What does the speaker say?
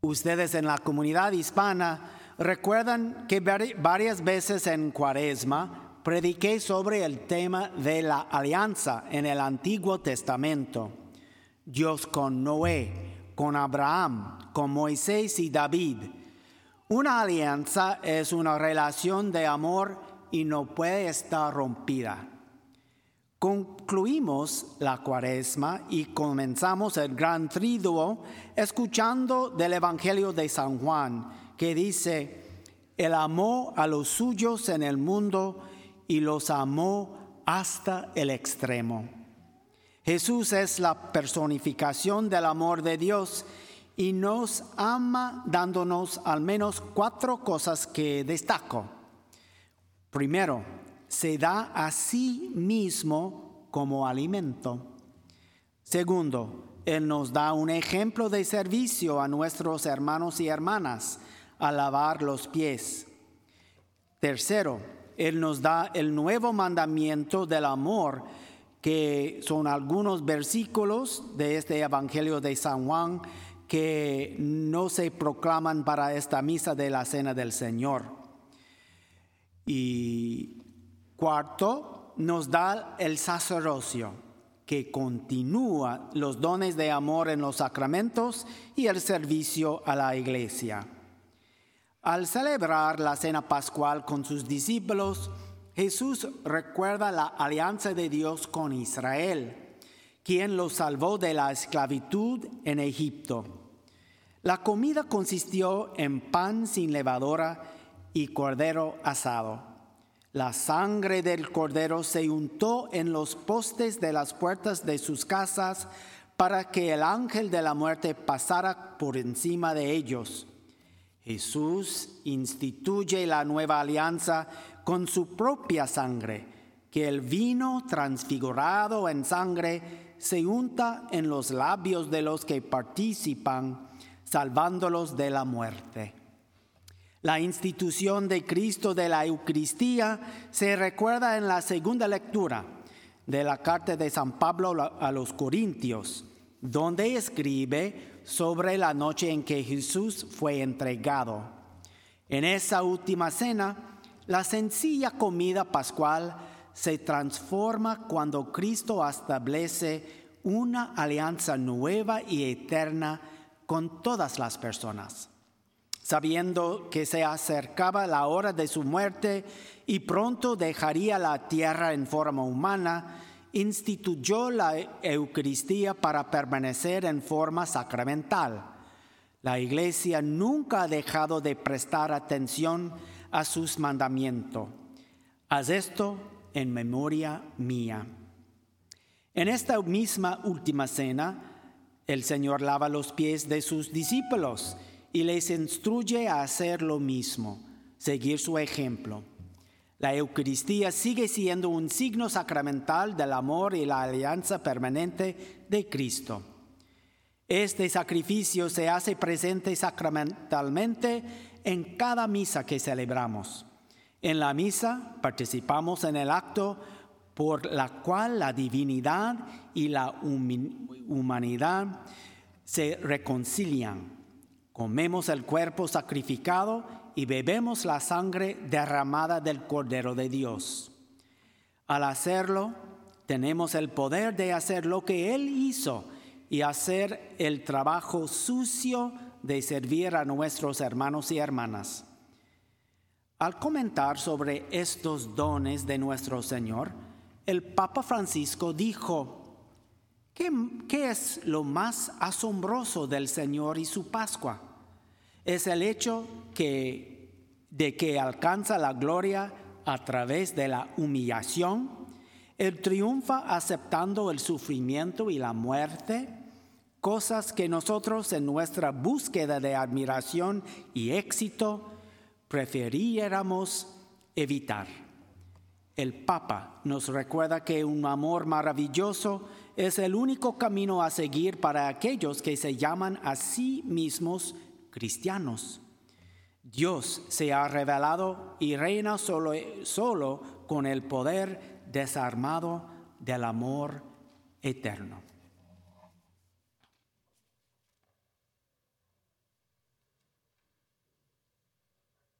Ustedes en la comunidad hispana recuerdan que varias veces en Cuaresma prediqué sobre el tema de la alianza en el Antiguo Testamento. Dios con Noé, con Abraham, con Moisés y David. Una alianza es una relación de amor y no puede estar rompida. Concluimos la Cuaresma y comenzamos el Gran Triduo escuchando del Evangelio de San Juan, que dice: Él amó a los suyos en el mundo y los amó hasta el extremo. Jesús es la personificación del amor de Dios y nos ama dándonos al menos 4 cosas que destaco. Primero, se da a sí mismo como alimento. Segundo, Él nos da un ejemplo de servicio a nuestros hermanos y hermanas al lavar los pies. Tercero, Él nos da el nuevo mandamiento del amor, que son algunos versículos de este Evangelio de San Juan que no se proclaman para esta misa de la Cena del Señor. Y cuarto, nos da el sacerdocio, que continúa los dones de amor en los sacramentos y el servicio a la iglesia. Al celebrar la Cena Pascual con sus discípulos, Jesús recuerda la alianza de Dios con Israel, quien los salvó de la esclavitud en Egipto. La comida consistió en pan sin levadura y cordero asado. La sangre del cordero se untó en los postes de las puertas de sus casas para que el ángel de la muerte pasara por encima de ellos. Jesús instituye la nueva alianza con su propia sangre, que el vino transfigurado en sangre se unta en los labios de los que participan, salvándolos de la muerte. La institución de Cristo de la Eucaristía se recuerda en la segunda lectura de la carta de San Pablo a los Corintios, donde escribe sobre la noche en que Jesús fue entregado. En esa última cena, la sencilla comida pascual se transforma cuando Cristo establece una alianza nueva y eterna con todas las personas. Sabiendo que se acercaba la hora de su muerte y pronto dejaría la tierra en forma humana, instituyó la Eucaristía para permanecer en forma sacramental. La Iglesia nunca ha dejado de prestar atención a sus mandamientos. Haz esto en memoria mía. En esta misma última cena, el Señor lava los pies de sus discípulos y les instruye a hacer lo mismo, seguir su ejemplo. La Eucaristía sigue siendo un signo sacramental del amor y la alianza permanente de Cristo. Este sacrificio se hace presente sacramentalmente en cada misa que celebramos. En la misa participamos en el acto por la cual la divinidad y la humanidad se reconcilian. Comemos el cuerpo sacrificado y bebemos la sangre derramada del Cordero de Dios. Al hacerlo, tenemos el poder de hacer lo que Él hizo y hacer el trabajo sucio de servir a nuestros hermanos y hermanas. Al comentar sobre estos dones de nuestro Señor, el Papa Francisco dijo: ¿Qué es lo más asombroso del Señor y su Pascua? Es el hecho de que alcanza la gloria a través de la humillación. Él triunfa aceptando el sufrimiento y la muerte, cosas que nosotros en nuestra búsqueda de admiración y éxito preferiríamos evitar. El Papa nos recuerda que un amor maravilloso es el único camino a seguir para aquellos que se llaman a sí mismos cristianos. Dios se ha revelado y reina solo con el poder desarmado del amor eterno.